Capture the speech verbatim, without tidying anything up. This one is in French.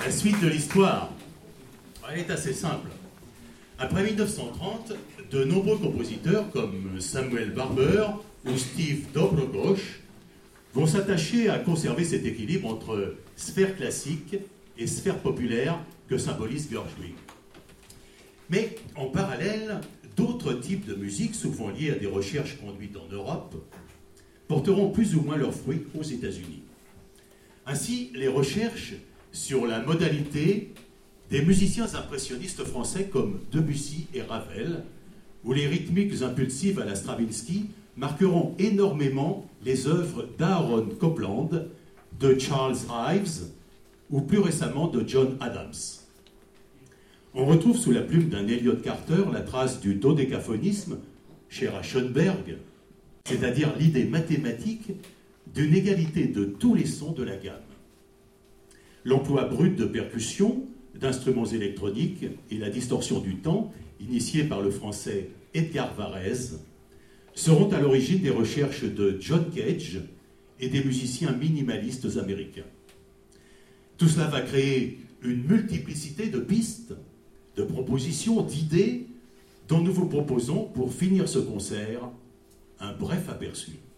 La suite de l'histoire, elle est assez simple. Après mille neuf cent trente, de nombreux compositeurs comme Samuel Barber ou Steve Dobrogosch vont s'attacher à conserver cet équilibre entre sphère classique et sphère populaire que symbolise Gershwin. Mais en parallèle, d'autres types de musique, souvent liés à des recherches conduites en Europe, porteront plus ou moins leurs fruits aux États-Unis. Ainsi, les recherches sur la modalité des musiciens impressionnistes français comme Debussy et Ravel, ou les rythmiques impulsives à la Stravinsky, marqueront énormément les œuvres d'Aaron Copland, de Charles Ives, ou plus récemment de John Adams. On retrouve sous la plume d'un Elliott Carter la trace du dodécaphonisme, cher à Schoenberg, c'est-à-dire l'idée mathématique d'une égalité de tous les sons de la gamme. L'emploi brut de percussions, d'instruments électroniques et la distorsion du temps, initiée par le français Edgar Varèse, seront à l'origine des recherches de John Cage et des musiciens minimalistes américains. Tout cela va créer une multiplicité de pistes, de propositions, d'idées dont nous vous proposons, pour finir ce concert, un bref aperçu.